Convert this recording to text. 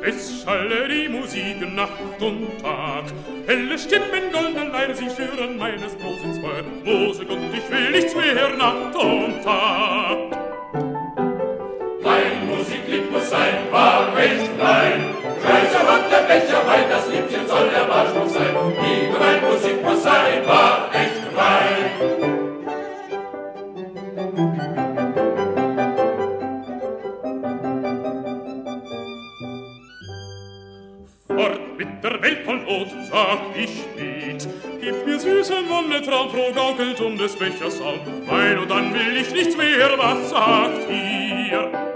Es schalle die Musik Nacht und Tag. Helle Stimmen, goldene Leier, sie schüren meines Brots Feuer. Musik und ich will nichts mehr Nacht und Tag. Mein Musiklied muss sein, war recht rein. Scheiße und der Becher Wein, das Liebchen soll der Wahlspruch sein. Liebe, mein Musik muss sein, war echt rein. Fort mit der Welt von Not, sag ich Lied. Gebt mir süßen Wonnetraum, froh gaukelt des Bechers Saum. Wein und dann will ich nichts mehr, was sagt ihr?